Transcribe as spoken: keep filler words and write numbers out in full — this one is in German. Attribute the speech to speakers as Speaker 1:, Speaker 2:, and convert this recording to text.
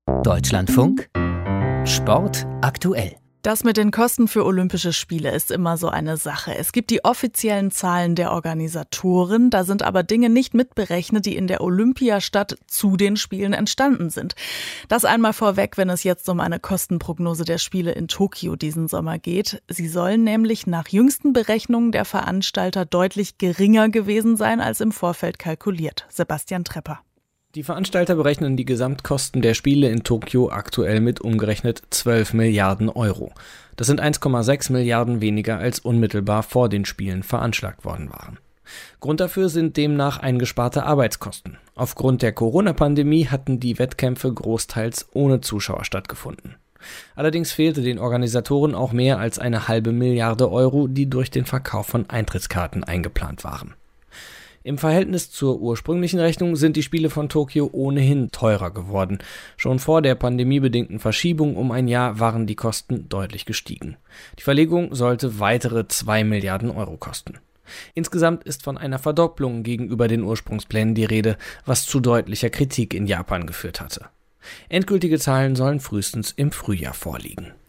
Speaker 1: Deutschlandfunk Sport aktuell.
Speaker 2: Das mit den Kosten für Olympische Spiele ist immer so eine Sache. Es gibt die offiziellen Zahlen der Organisatoren, da sind aber Dinge nicht mitberechnet, die in der Olympiastadt zu den Spielen entstanden sind. Das einmal vorweg, wenn es jetzt um eine Kostenprognose der Spiele in Tokio diesen Sommer geht. Sie sollen nämlich nach jüngsten Berechnungen der Veranstalter deutlich geringer gewesen sein als im Vorfeld kalkuliert. Sebastian Trepper.
Speaker 3: Die Veranstalter berechnen die Gesamtkosten der Spiele in Tokio aktuell mit umgerechnet zwölf Milliarden Euro. Das sind eins Komma sechs Milliarden weniger als unmittelbar vor den Spielen veranschlagt worden waren. Grund dafür sind demnach eingesparte Arbeitskosten. Aufgrund der Corona-Pandemie hatten die Wettkämpfe großteils ohne Zuschauer stattgefunden. Allerdings fehlte den Organisatoren auch mehr als eine halbe Milliarde Euro, die durch den Verkauf von Eintrittskarten eingeplant waren. Im Verhältnis zur ursprünglichen Rechnung sind die Spiele von Tokio ohnehin teurer geworden. Schon vor der pandemiebedingten Verschiebung um ein Jahr waren die Kosten deutlich gestiegen. Die Verlegung sollte weitere zwei Milliarden Euro kosten. Insgesamt ist von einer Verdopplung gegenüber den Ursprungsplänen die Rede, was zu deutlicher Kritik in Japan geführt hatte. Endgültige Zahlen sollen frühestens im Frühjahr vorliegen.